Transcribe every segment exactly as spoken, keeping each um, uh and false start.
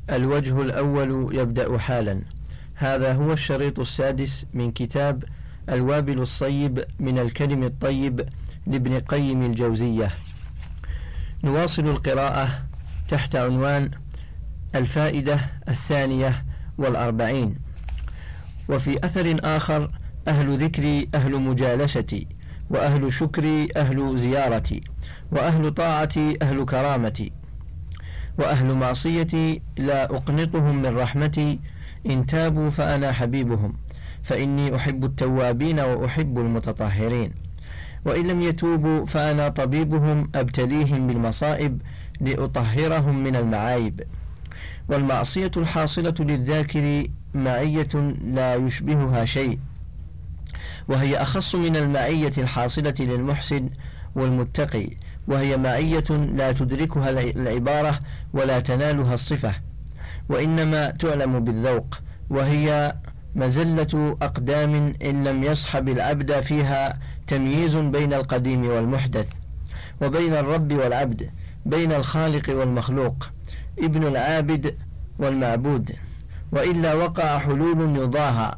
الوجه الأول يبدأ حالا. هذا هو الشريط السادس من كتاب الوابل الصيب من الكلم الطيب لابن قيم الجوزية. نواصل القراءة تحت عنوان الفائدة الثانية والأربعين. وفي أثر آخر: أهل ذكري أهل مجالستي، وأهل شكري أهل زيارتي، وأهل طاعتي أهل كرامتي، وأهل معصيتي لا أقنطهم من رحمتي، إن تابوا فأنا حبيبهم، فإني أحب التوابين وأحب المتطهرين، وإن لم يتوبوا فأنا طبيبهم أبتليهم بالمصائب لأطهرهم من المعايب. والمعصية الحاصلة للذاكر معية لا يشبهها شيء، وهي أخص من المعية الحاصلة للمحسن والمتقي، وهي معية لا تدركها العبارة ولا تنالها الصفة، وإنما تعلم بالذوق، وهي مزلة أقدام إن لم يصحب العبد فيها تمييز بين القديم والمحدث، وبين الرب والعبد، بين الخالق والمخلوق، ابن العابد والمعبود، وإلا وقع حلول يضاهى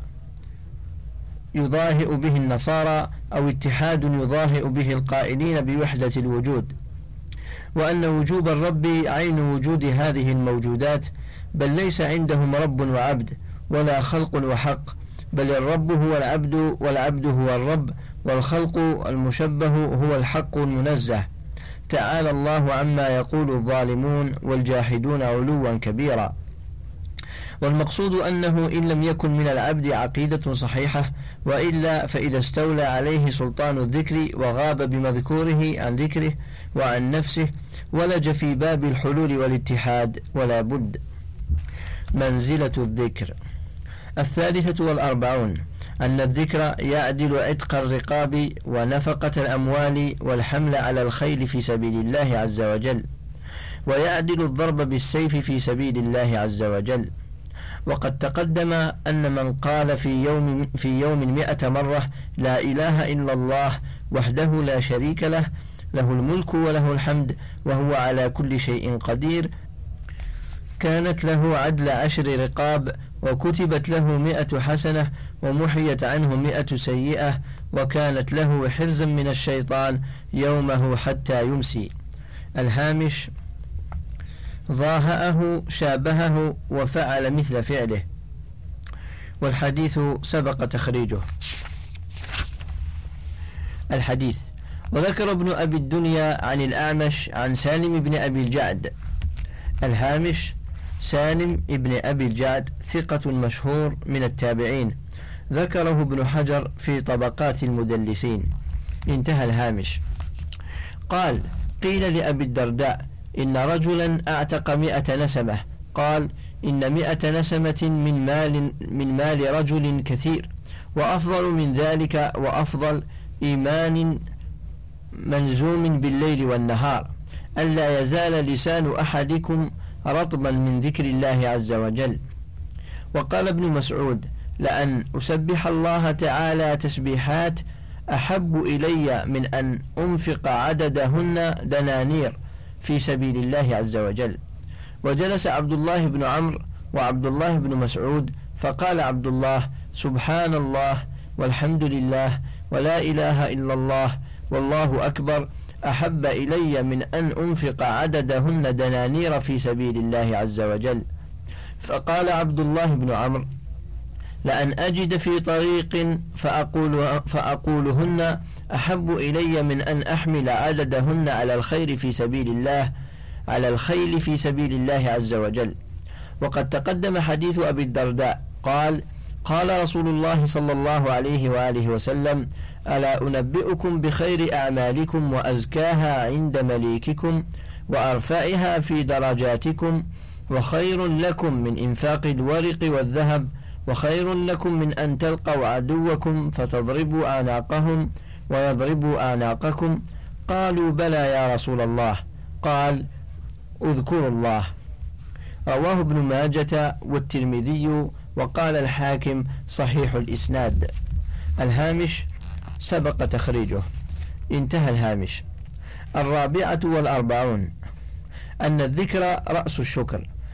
يضاهئ به النصارى، أو اتحاد يضاهئ به القائلين بوحدة الوجود، وأن وجوب الرب عين وجود هذه الموجودات، بل ليس عندهم رب وعبد ولا خلق وحق، بل الرب هو العبد والعبد هو الرب، والخلق المشبه هو الحق المنزه. تعالى الله عما يقول الظالمون والجاحدون علوا كبيرا. والمقصود أنه إن لم يكن من العبد عقيدة صحيحة، وإلا فإذا استولى عليه سلطان الذكر وغاب بمذكوره عن ذكره وعن نفسه، ولج في باب الحلول والاتحاد ولا بد. منزلة الذكر الثالثة والأربعون: أن الذكر يعدل عتق الرقاب ونفقة الأموال والحمل على الخيل في سبيل الله عز وجل، ويعدل الضرب بالسيف في سبيل الله عز وجل. وقد تقدم أن من قال في يوم في يوم مئة مرة لا إله إلا الله وحده لا شريك له، له الملك وله الحمد وهو على كل شيء قدير، كانت له عدل عشر رقاب، وكتبت له مئة حسنة، ومحيت عنه مئة سيئة، وكانت له حرزا من الشيطان يومه حتى يمسي. الهامش: ضاهأه شابهه وفعل مثل فعله. والحديث سبق تخريجه. الحديث: وذكر ابن أبي الدنيا عن الأعمش عن سالم بن أبي الجعد. الهامش: سالم بن أبي الجعد ثقة مشهور من التابعين، ذكره ابن حجر في طبقات المدلسين. انتهى الهامش. قال: قيل لأبي الدرداء: إن رجلا أعتق مئة نسمة. قال: إن مئة نسمة من مال من مال رجل كثير، وأفضل من ذلك وأفضل إيمان منزوم بالليل والنهار، ألا يزال لسان أحدكم رطبا من ذكر الله عز وجل. وقال ابن مسعود: لأن أسبح الله تعالى تسبيحات أحب إلي من أن أنفق عددهن دنانير في سبيل الله عز وجل. وجلس عبد الله بن عمرو وعبد الله بن مسعود، فقال عبد الله: سبحان الله والحمد لله ولا إله إلا الله والله أكبر أحب إلي من أن أنفق عددهن دنانير في سبيل الله عز وجل. فقال عبد الله بن عمرو: لأن أجد في طريق فأقول فأقولهن أحب إلي من أن أحمل عددهن على الخير في سبيل الله على الخيل في سبيل الله عز وجل. وقد تقدم حديث أبي الدرداء قال: قال رسول الله صلى الله عليه وآله وسلم: ألا أنبئكم بخير أعمالكم وأزكاها عند مليككم وأرفعها في درجاتكم، وخير لكم من إنفاق الورق والذهب، وخير لكم من أن تلقوا عدوكم فتضربوا أعناقهم ويضربوا أعناقكم. قالوا: بلى يا رسول الله. قال: اذكروا الله. رواه ابن ماجة والترمذي، وقال الحاكم: صحيح الإسناد. الهامش سبق تخريجه. انتهى الهامش. الرابعة والأربعون: أن الذكر رأس الشكر،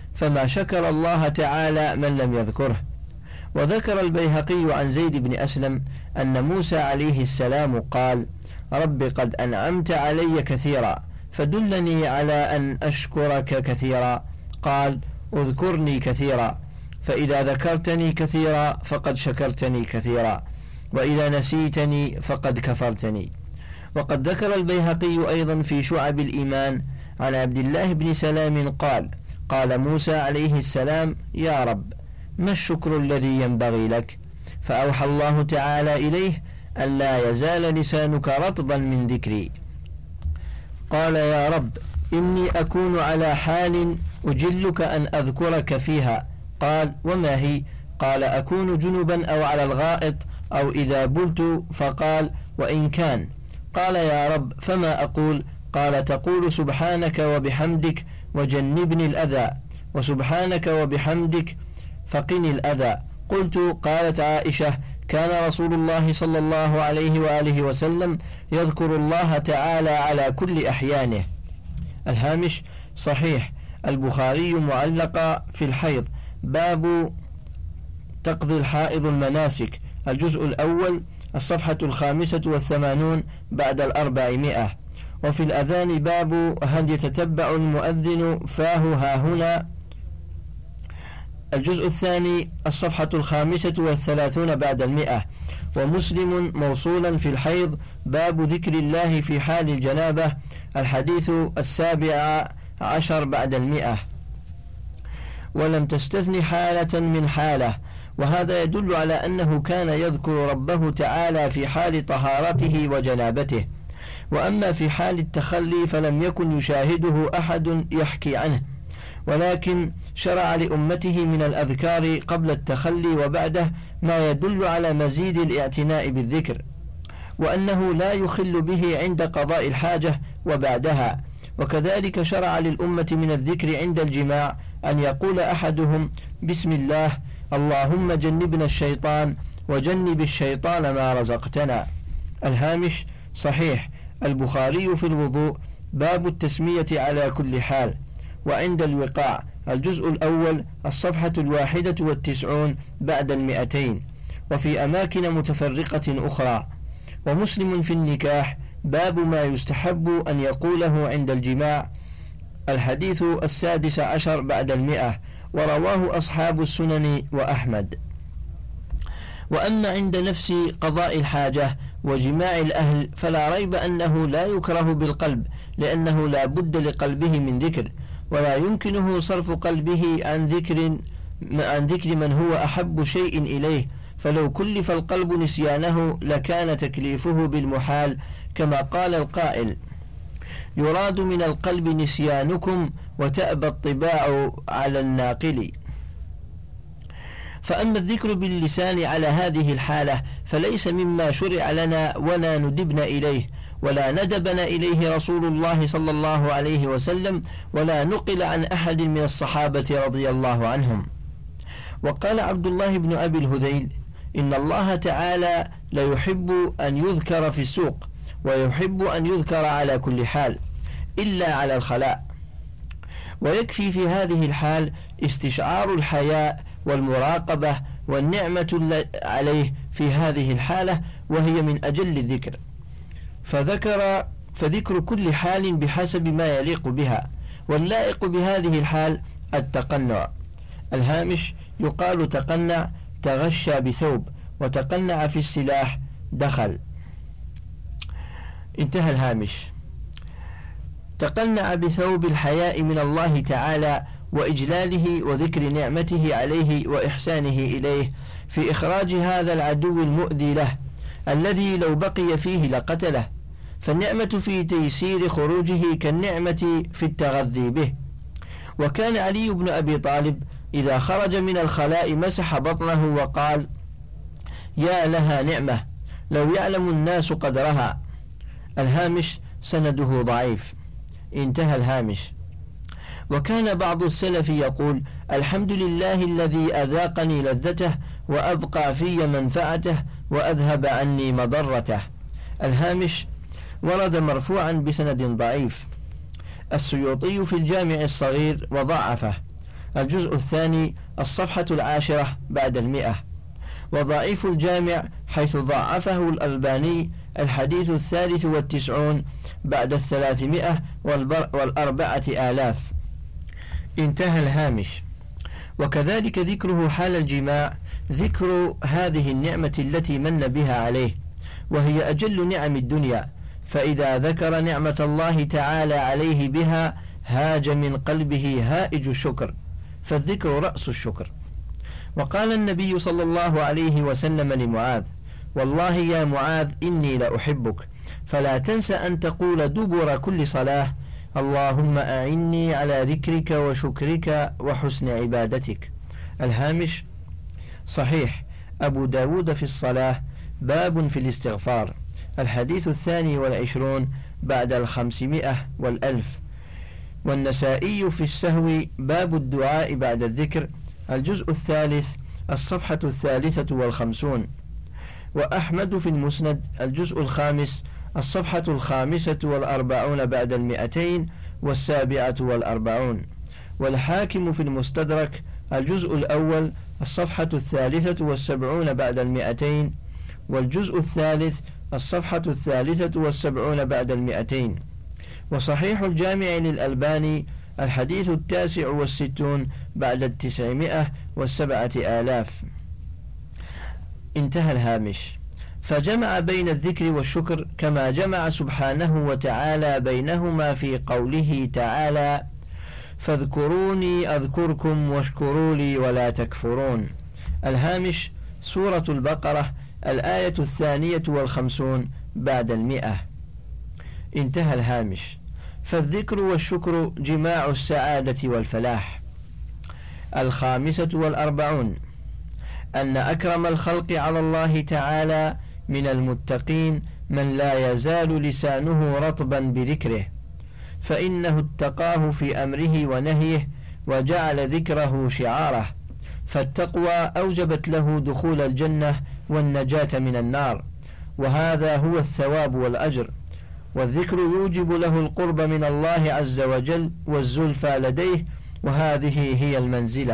فما شكر الله تعالى من لم يذكره. وذكر البيهقي عن زيد بن أسلم أن موسى عليه السلام قال: رب قد أنعمت علي كثيرا فدلني على أن أشكرك كثيرا. قال: اذكرني كثيرا، فإذا ذكرتني كثيرا فقد شكرتني كثيرا، وإذا نسيتني فقد كفرتني. وقد ذكر البيهقي أيضا في شعب الإيمان عن عبد الله بن سلام قال: قال موسى عليه السلام: يا رب، ما الشكر الذي ينبغي لك؟ فأوحى الله تعالى إليه أن لا يزال لسانك رطبا من ذكري. قال: يا رب، إني أكون على حال أجلك أن أذكرك فيها. قال: وما هي؟ قال: أكون جنبا أو على الغائط أو إذا بلت. فقال: وإن كان. قال: يا رب، فما أقول؟ قال: تقول سبحانك وبحمدك وجنبني الأذى، وسبحانك وبحمدك فقني الأذى. قلت: قالت عائشة: كان رسول الله صلى الله عليه وآله وسلم يذكر الله تعالى على كل أحيانه. الهامش: صحيح البخاري معلقة في الحيض، باب تقضي الحائض المناسك، الجزء الأول، الصفحة الخامسة والثمانون بعد الأربعمائة. وفي الأذان باب هل يتتبع المؤذن فاه هاهنا، الجزء الثاني، الصفحة الخامسة والثلاثون بعد المئة. ومسلم موصولا في الحيض، باب ذكر الله في حال الجنابة، الحديث السابع عشر بعد المئة. ولم تستثن حالة من حالة، وهذا يدل على أنه كان يذكر ربه تعالى في حال طهارته وجنابته. وأما في حال التخلي فلم يكن يشاهده أحد يحكي عنه، ولكن شرع لأمته من الأذكار قبل التخلي وبعده ما يدل على مزيد الاعتناء بالذكر، وأنه لا يخل به عند قضاء الحاجة وبعدها. وكذلك شرع للأمة من الذكر عند الجماع أن يقول أحدهم: بسم الله، اللهم جنبنا الشيطان وجنب الشيطان ما رزقتنا. الهامش: صحيح البخاري في الوضوء، باب التسمية على كل حال. وعند الوقاع، الجزء الأول، الصفحة الواحدة والتسعون بعد المئتين. وفي أماكن متفرقة أخرى. ومسلم في النكاح، باب ما يستحب أن يقوله عند الجماع، الحديث السادس عشر بعد المئة. ورواه أصحاب السنن وأحمد. وأما عند نفس قضاء الحاجة وجماع الأهل فلا ريب أنه لا يكره بالقلب، لأنه لا بد لقلبه من ذكر، ولا يمكنه صرف قلبه عن ذكر عن ذكر من هو أحب شيء إليه. فلو كلف القلب نسيانه لكان تكليفه بالمحال، كما قال القائل: يراد من القلب نسيانكم وتأبى الطباع على الناقل. فأما الذكر باللسان على هذه الحالة فليس مما شرع لنا ولا ندبنا إليه، ولا ندبنا إليه رسول الله صلى الله عليه وسلم، ولا نقل عن أحد من الصحابة رضي الله عنهم. وقال عبد الله بن أبي الهذيل: إن الله تعالى ليحب أن يذكر في السوق، ويحب أن يذكر على كل حال إلا على الخلاء. ويكفي في هذه الحال استشعار الحياء والمراقبة والنعمة عليه في هذه الحالة، وهي من أجل الذكر. فذكر فذكر كل حال بحسب ما يليق بها، واللائق بهذه الحال التقنع. الهامش: يقال تقنع تغشى بثوب، وتقنع في السلاح دخل. انتهى الهامش. تقنع بثوب الحياء من الله تعالى وإجلاله وذكر نعمته عليه وإحسانه إليه في إخراج هذا العدو المؤذي له، الذي لو بقي فيه لقتله. فالنعمة في تيسير خروجه كالنعمة في التغذي به. وكان علي بن أبي طالب إذا خرج من الخلاء مسح بطنه وقال: يا لها نعمة لو يعلم الناس قدرها. الهامش: سنده ضعيف. انتهى الهامش. وكان بعض السلف يقول: الحمد لله الذي أذاقني لذته وأبقى في منفعته وأذهب عني مضرته. الهامش: ورد مرفوعا بسند ضعيف. السيوطي في الجامع الصغير وضعفه. الجزء الثاني الصفحة العاشرة بعد المئة. وضعيف الجامع حيث ضعفه الألباني الحديث الثالث والتسعون بعد الثلاثمائة والأربعة آلاف. انتهى الهامش. وكذلك ذكره حال الجماع ذكر هذه النعمة التي من بها عليه، وهي أجل نعم الدنيا، فإذا ذكر نعمة الله تعالى عليه بها هاج من قلبه هائج الشكر، فالذكر رأس الشكر. وقال النبي صلى الله عليه وسلم لمعاذ: والله يا معاذ إني لأحبك، فلا تنس أن تقول دبر كل صلاة: اللهم أعني على ذكرك وشكرك وحسن عبادتك. الهامش. صحيح أبو داود في الصلاة باب في الاستغفار، الحديث الثاني والعشرون بعد الخمسمائة والألف. والنسائي في السهو باب الدعاء بعد الذكر، الجزء الثالث الصفحة الثالثة والخمسون. وأحمد في المسند الجزء الخامس الصفحة الخامسة والأربعون بعد المئتين والسابعة والأربعون. والحاكم في المستدرك الجزء الأول الصفحة الثالثة والسبعون بعد المئتين، والجزء الثالث الصفحة الثالثة والسبعون بعد المئتين. وصحيح الجامع للألباني الحديث التاسع والستون بعد التسعمائة والسبعة آلاف. انتهى الهامش. فجمع بين الذكر والشكر كما جمع سبحانه وتعالى بينهما في قوله تعالى: فاذكروني أذكركم واشكروا لي ولا تكفرون. الهامش. سورة البقرة الآية الثانية والخمسون بعد المئة. انتهى الهامش. فالذكر والشكر جماع السعادة والفلاح. الخامسة والأربعون أن أكرم الخلق على الله تعالى من المتقين من لا يزال لسانه رطبا بذكره، فإنه اتقاه في أمره ونهيه وجعل ذكره شعاره، فالتقوى أوجبت له دخول الجنة والنجاة من النار، وهذا هو الثواب والأجر. والذكر يوجب له القرب من الله عز وجل والزلفى لديه، وهذه هي المنزلة.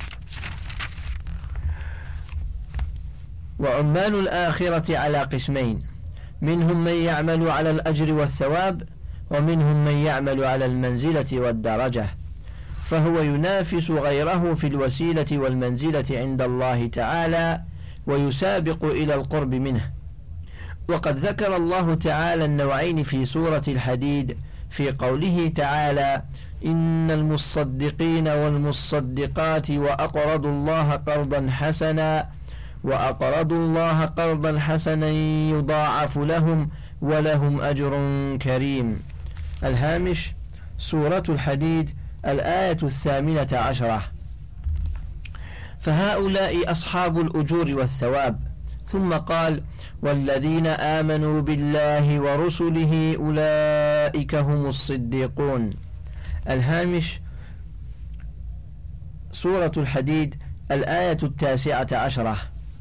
وعمال الآخرة على قسمين: منهم من يعمل على الأجر والثواب، ومنهم من يعمل على المنزلة والدرجة، فهو ينافس غيره في الوسيلة والمنزلة عند الله تعالى ويسابق إلى القرب منه. وقد ذكر الله تعالى النوعين في سورة الحديد في قوله تعالى: إن المصدقين والمصدقات وأقرضوا الله قرضا حسنا وأقرضوا الله قرضا حسنا يضاعف لهم ولهم أجر كريم. الهامش. سورة الحديد الآية الثامنة عشرة. فهؤلاء أصحاب الأجور والثواب. ثم قال: والذين آمنوا بالله ورسله أولئك هم الصديقون. الهامش. سورة الحديد الآية التاسعة عشرة.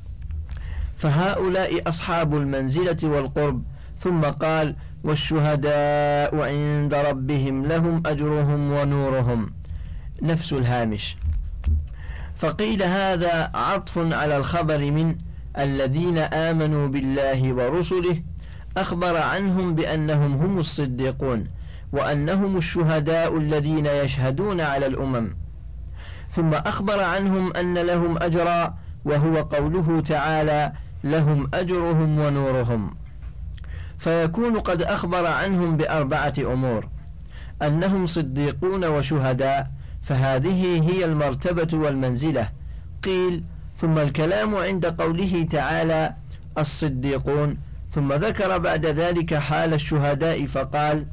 فهؤلاء أصحاب المنزلة والقرب. ثم قال: والشهداء عند ربهم لهم أجرهم ونورهم. نفس الهامش. فقيل هذا عطف على الخبر من الذين آمنوا بالله ورسله، أخبر عنهم بأنهم هم الصديقون وأنهم الشهداء الذين يشهدون على الأمم. ثم أخبر عنهم أن لهم أجرا، وهو قوله تعالى: لهم أجرهم ونورهم. فيكون قد أخبر عنهم بأربعة أمور: أنهم صديقون وشهداء، فهذه هي المرتبة والمنزلة. قيل: ثم الكلام عند قوله تعالى الصديقون، ثم ذكر بعد ذلك حال الشهداء فقال: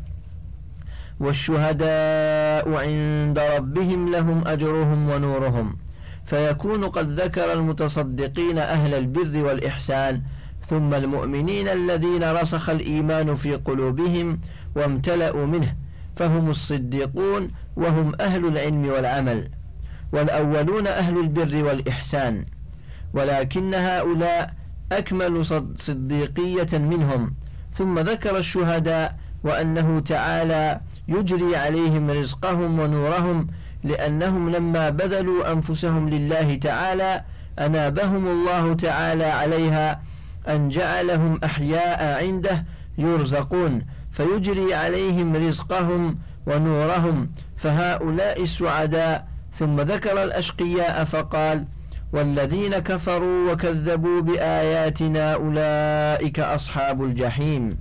والشهداء عند ربهم لهم أجرهم ونورهم. فيكون قد ذكر المتصدقين أهل البر والإحسان، ثم المؤمنين الذين رسخ الإيمان في قلوبهم وامتلأوا منه، فهم الصديقون وهم أهل العلم والعمل، والأولون أهل البر والإحسان، ولكن هؤلاء أكمل صديقية منهم. ثم ذكر الشهداء وأنه تعالى يجري عليهم رزقهم ونورهم لأنهم لما بذلوا أنفسهم لله تعالى أنابهم الله تعالى عليها أن جعلهم أحياء عنده يرزقون فيجري عليهم رزقهم ونورهم، فهؤلاء السعداء. ثم ذكر الأشقياء فقال: والذين كفروا وكذبوا بآياتنا أولئك أصحاب الجحيم.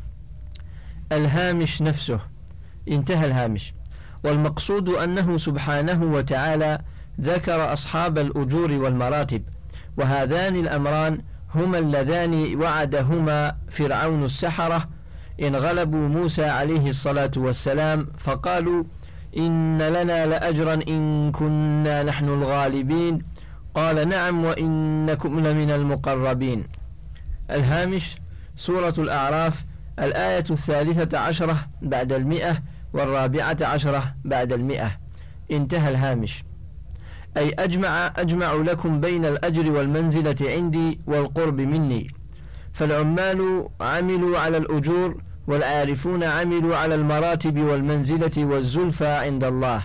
الهامش نفسه انتهى الهامش. والمقصود أنه سبحانه وتعالى ذكر أصحاب الأجور والمراتب، وهذان الأمران هما اللذان وعدهما فرعون السحرة إن غلبوا موسى عليه الصلاة والسلام، فقالوا: إن لنا لأجرا إن كنا نحن الغالبين. قال: نعم وإنكم لمن المقربين. الهامش سورة الأعراف، الآية الثالثة عشرة بعد المئة والرابعة عشرة بعد المئة. انتهى الهامش. أي أجمع, أجمع لكم بين الأجر والمنزلة عندي والقرب مني. فالعمال عملوا على الأجور، والعارفون عملوا على المراتب والمنزلة والزلفى عند الله.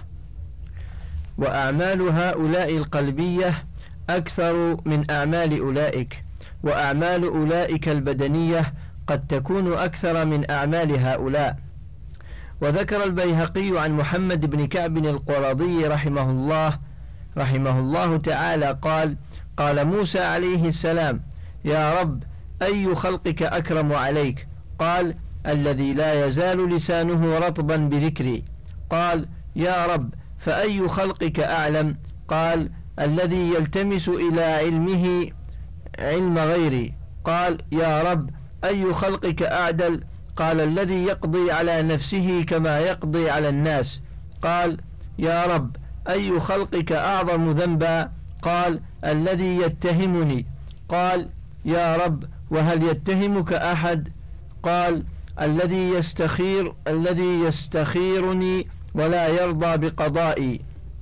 وأعمال هؤلاء القلبية أكثر من أعمال أولئك، وأعمال أولئك البدنية قد تكون أكثر من أعمال هؤلاء. وذكر البيهقي عن محمد بن كعب القرظي رحمه الله رحمه الله تعالى قال: قال موسى عليه السلام: يا رب، أي خلقك أكرم عليك؟ قال: الذي لا يزال لسانه رطبا بذكري. قال: يا رب، فأي خلقك أعلم؟ قال: الذي يلتمس إلى علمه علم غيري. قال: يا رب، أي خلقك أعدل؟ قال: الذي يقضي على نفسه كما يقضي على الناس. قال: يا رب، أي خلقك أعظم ذنبا؟ قال: الذي يتهمني. قال: يا رب، وهل يتهمك أحد؟ قال: الذي يستخير الذي يستخيرني ولا يرضى بقضائي.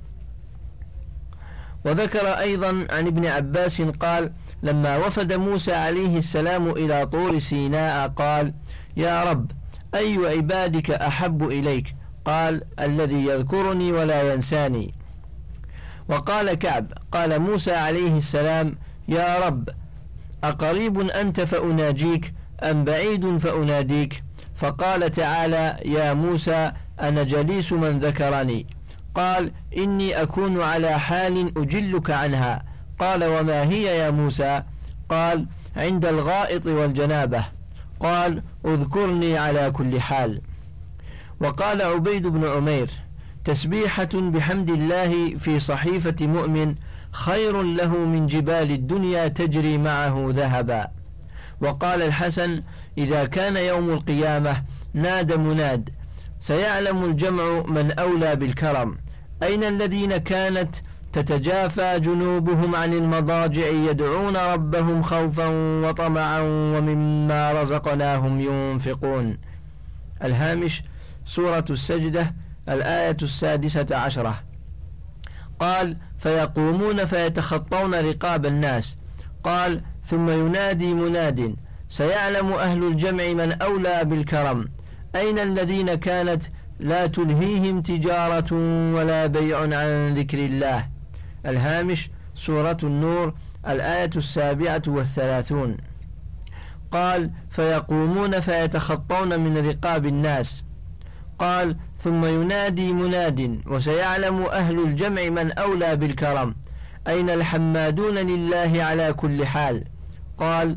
وذكر أيضا عن ابن عباس قال: لما وفد موسى عليه السلام إلى طور سيناء قال: يا رب، أي عبادك أحب إليك؟ قال: الذي يذكرني ولا ينساني. وقال كعب: قال موسى عليه السلام: يا رب، أقريب أنت فأناجيك أم بعيد فأناديك؟ فقال تعالى: يا موسى، أنا جليس من ذكرني. قال: إني أكون على حال أجلك عنها. قال: وما هي يا موسى؟ قال: عند الغائط والجنابة. قال: اذكرني على كل حال. وقال عبيد بن عمير: تسبيحة بحمد الله في صحيفة مؤمن خير له من جبال الدنيا تجري معه ذهبا. وقال الحسن: إذا كان يوم القيامة نادى مناد: سيعلم الجمع من أولى بالكرم، أين الذين كانت تتجافى جنوبهم عن المضاجع يدعون ربهم خوفا وطمعا ومما رزقناهم ينفقون. الهامش سورة السجدة، الآية السادسة عشرة. قال: فيقومون فيتخطون رقاب الناس. قال: ثم ينادي مناد: سيعلم أهل الجمع من أولى بالكرم، أين الذين كانت لا تلهيهم تجارة ولا بيع عن ذكر الله. الهامش سورة النور، الآية السابعة والثلاثون. قال: فيقومون فيتخطون من رقاب الناس. قال: ثم ينادي مناد: وسيعلم أهل الجمع من أولى بالكرم، أين الحمادون لله على كل حال. قال: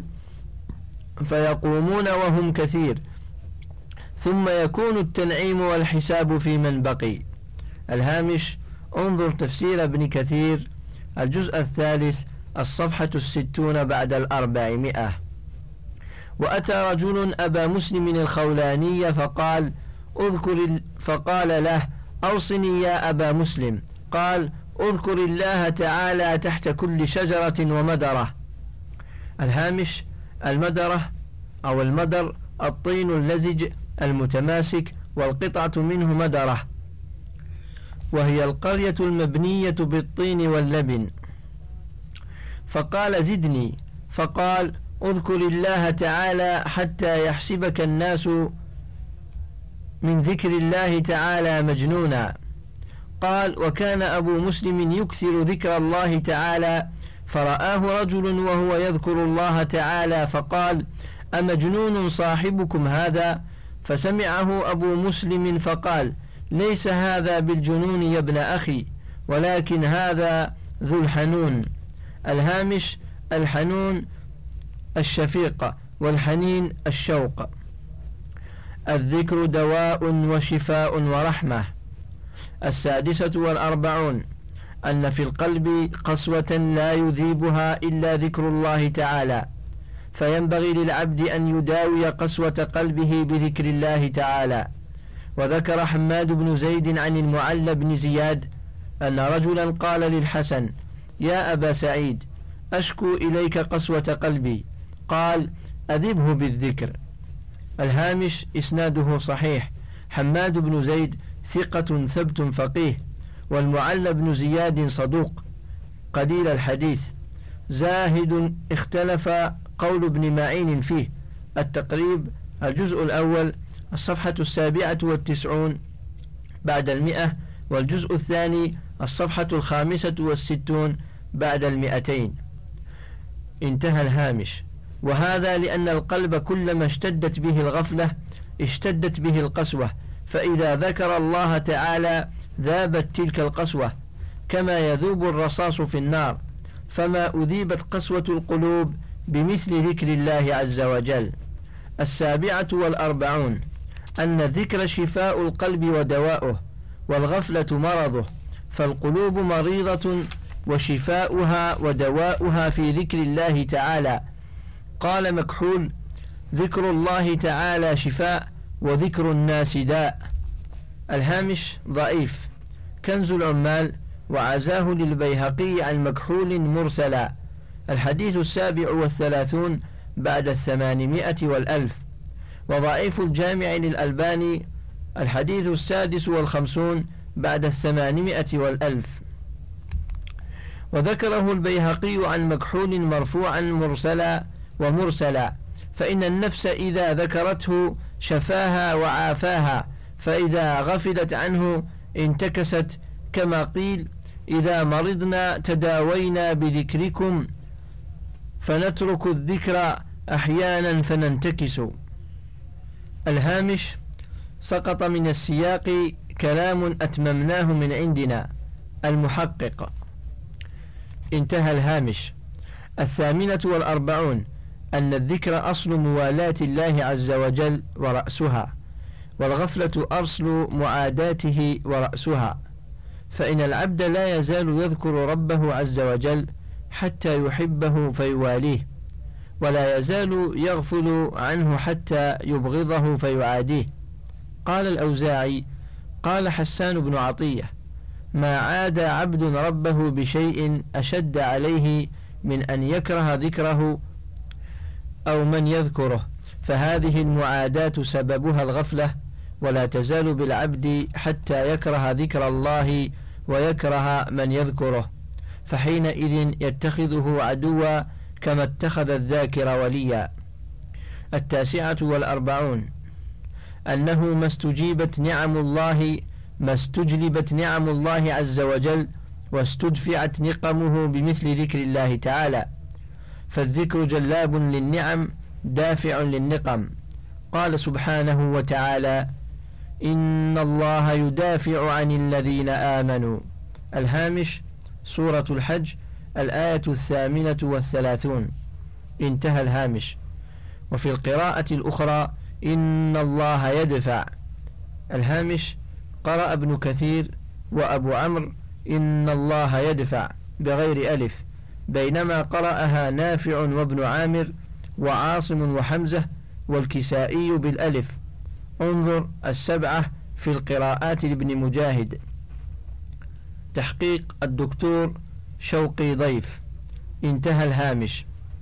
فيقومون وهم كثير، ثم يكون التنعيم والحساب في من بقي. الهامش انظر تفسير ابن كثير، الجزء الثالث، الصفحة الستون بعد الأربعمائة. وأتى رجل أبا مسلم الخولاني فقال: اذكر فقال له: أوصني يا أبا مسلم. قال: اذكر الله تعالى تحت كل شجرة ومدرة. الهامش المدرة أو المدر الطين اللزج المتماسك، والقطعة منه مدرة، وهي القرية المبنية بالطين واللبن. فقال: زدني. فقال: اذكر الله تعالى حتى يحسبك الناس من ذكر الله تعالى مجنونا. قال: وكان أبو مسلم يكثر ذكر الله تعالى، فرآه رجل وهو يذكر الله تعالى فقال: أمجنون صاحبكم هذا؟ فسمعه أبو مسلم فقال: ليس هذا بالجنون يا ابن أخي، ولكن هذا ذو الحنون. الهامش: الحنون الشفيقة، والحنين الشوق. الذكر دواء وشفاء ورحمة. السادسة والأربعون: أن في القلب قسوة لا يذيبها إلا ذكر الله تعالى، فينبغي للعبد أن يداوي قسوة قلبه بذكر الله تعالى. وذكر حماد بن زيد عن المعلى بن زياد أن رجلا قال للحسن: يا أبا سعيد، أشكو إليك قسوة قلبي. قال: أذبه بالذكر. الهامش: إسناده صحيح. حماد بن زيد ثقة ثبت فقيه، والمعلى بن زياد صدوق قليل الحديث زاهد. اختلف قول ابن معين فيه. التقريب الجزء الأول الصفحة السابعة والتسعون بعد المئة، والجزء الثاني الصفحة الخامسة والستون بعد المئتين. انتهى الهامش. وهذا لأن القلب كلما اشتدت به الغفلة اشتدت به القسوة، فإذا ذكر الله تعالى ذابت تلك القسوة كما يذوب الرصاص في النار، فما أذيبت قسوة القلوب بمثل ذكر الله عز وجل. السابعة والأربعون: أن الذكر شفاء القلب ودواؤه، والغفلة مرضه، فالقلوب مريضة وشفاؤها ودواؤها في ذكر الله تعالى. قال مكحول: ذكر الله تعالى شفاء، وذكر الناس داء. الهامش ضعيف. كنز العمال وعزاه للبيهقي عن مكحول مرسلا. الحديث السابع والثلاثون بعد الثمانمائة والألف. وضعيف الجامع للألباني الحديث السادس والخمسون بعد الثمانمائة والألف. وذكره البيهقي عن مكحول مرفوعا مرسلا ومرسلا، فإن النفس إذا ذكرته شفاها وعافاها، فإذا غفلت عنه انتكست، كما قيل: إذا مرضنا تداوينا بذكركم، فنترك الذكر أحيانا فننتكس. الهامش: سقط من السياق كلام أتممناه من عندنا. المحقق. انتهى الهامش. الثامنة والأربعون: أن الذكر أصل موالاة الله عز وجل ورأسها، والغفلة أصل معاداته ورأسها، فإن العبد لا يزال يذكر ربه عز وجل حتى يحبه فيواليه، ولا يزال يغفل عنه حتى يبغضه فيعاديه. قال الأوزاعي: قال حسان بن عطية: ما عاد عبد ربه بشيء أشد عليه من أن يكره ذكره أو من يذكره، فهذه المعاداة سببها الغفلة، ولا تزال بالعبد حتى يكره ذكر الله ويكره من يذكره، فحينئذ يتخذه عدوا كما اتخذ الذاكر وليا. التاسعة والأربعون: أنه ما استجيبت نعم الله ما استجلبت نعم الله عز وجل واستدفعت نقمه بمثل ذكر الله تعالى، فالذكر جلاب للنعم دافع للنقم. قال سبحانه وتعالى: إن الله يدافع عن الذين آمنوا. الهامش: سورة الحج الآية الثامنة والثلاثون. انتهى الهامش. وفي القراءة الأخرى: إن الله يدفع. الهامش: قرأ ابن كثير وأبو عمرو إن الله يدفع بغير ألف، بينما قرأها نافع وابن عامر وعاصم وحمزة والكسائي بالألف. انظر السبعة في القراءات لابن مجاهد. تحقيق الدكتور شوقي ضيف. انتهى الهامش.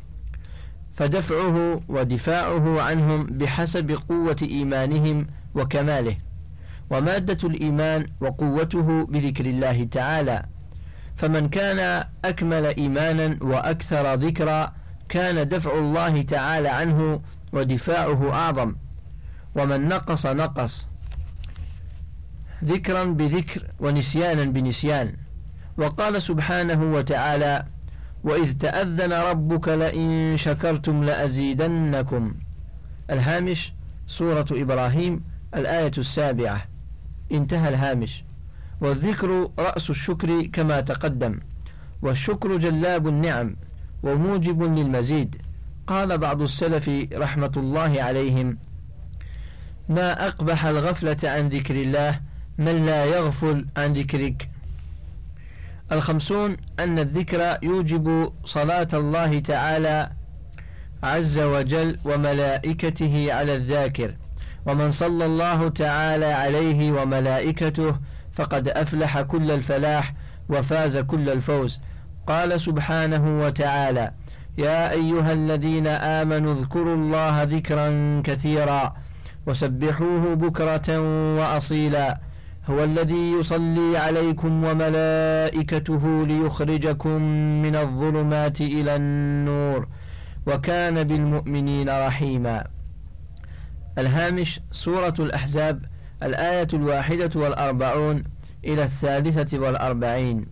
فدفعه ودفاعه عنهم بحسب قوة إيمانهم وكماله، ومادة الإيمان وقوته بذكر الله تعالى، فمن كان أكمل إيمانا وأكثر ذكرا كان دفع الله تعالى عنه ودفاعه أعظم، ومن نقص نقص. ذكرا بذكر ونسيانا بنسيان. وقال سبحانه وتعالى: وإذ تأذن ربك لئن شكرتم لأزيدنكم. الهامش سورة إبراهيم الآية السابعة. انتهى الهامش. والذكر رأس الشكر كما تقدم، والشكر جلاب النعم وموجب للمزيد. قال بعض السلف رحمة الله عليهم: ما أقبح الغفلة عن ذكر الله من لا يغفل عن ذكرك. الخمسون أن الذكر يوجب صلاة الله تعالى عز وجل وملائكته على الذاكر، ومن صلى الله تعالى عليه وملائكته فقد أفلح كل الفلاح وفاز كل الفوز. قال سبحانه وتعالى: يا أيها الذين آمنوا اذكروا الله ذكرا كثيرا وسبحوه بكرة وأصيلا هو الذي يصلي عليكم وملائكته ليخرجكم من الظلمات إلى النور وكان بالمؤمنين رحيما. الهامش سورة الأحزاب الآية الواحدة والأربعون إلى الثالثة والأربعين.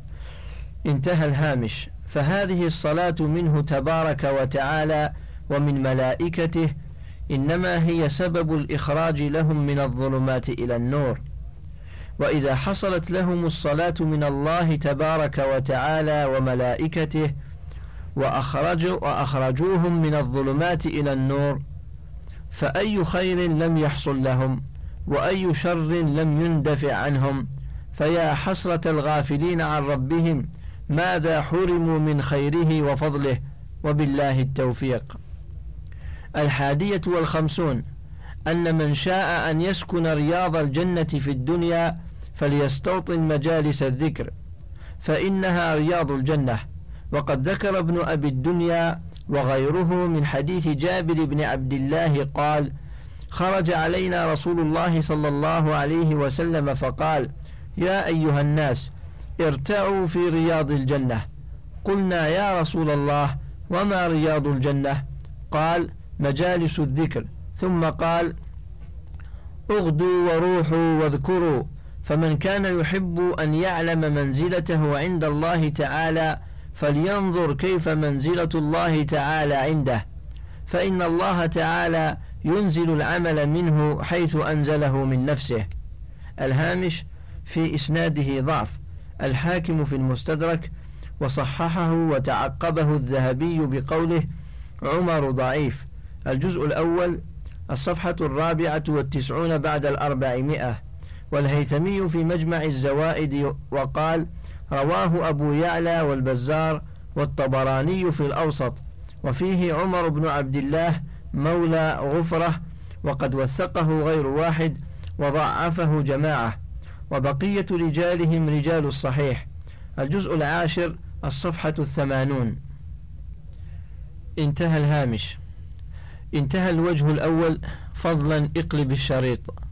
انتهى الهامش. فهذه الصلاة منه تبارك وتعالى ومن ملائكته إنما هي سبب الإخراج لهم من الظلمات إلى النور. وإذا حصلت لهم الصلاة من الله تبارك وتعالى وملائكته وأخرجوا وأخرجوهم من الظلمات إلى النور، فأي خير لم يحصل لهم وأي شر لم يندفع عنهم. فيا حسرة الغافلين عن ربهم ماذا حرموا من خيره وفضله، وبالله التوفيق. الحادية والخمسون أن من شاء أن يسكن رياض الجنة في الدنيا فليستوطن مجالس الذكر فإنها رياض الجنة. وقد ذكر ابن أبي الدنيا وغيره من حديث جابر بن عبد الله قال: خرج علينا رسول الله صلى الله عليه وسلم فقال: يا أيها الناس ارتعوا في رياض الجنة. قلنا: يا رسول الله وما رياض الجنة؟ قال: مجالس الذكر. ثم قال: اغدوا وروحوا واذكروا، فمن كان يحب أن يعلم منزلته عند الله تعالى فلينظر كيف منزلة الله تعالى عنده، فإن الله تعالى ينزل العمل منه حيث أنزله من نفسه. الهامش في إسناده ضعف. الحاكم في المستدرك وصححه وتعقبه الذهبي بقوله: عمر ضعيف. الجزء الأول الصفحة الرابعة والتسعون بعد الأربعمائة. والهيثمي في مجمع الزوائد وقال: رواه أبو يعلى والبزار والطبراني في الأوسط، وفيه عمر بن عبد الله مولى غفرة، وقد وثقه غير واحد وضعفه جماعة، وبقية رجالهم رجال الصحيح. الجزء العاشر الصفحة الثمانون. انتهى الهامش. انتهى الوجه الأول. فضلا اقلب الشريط.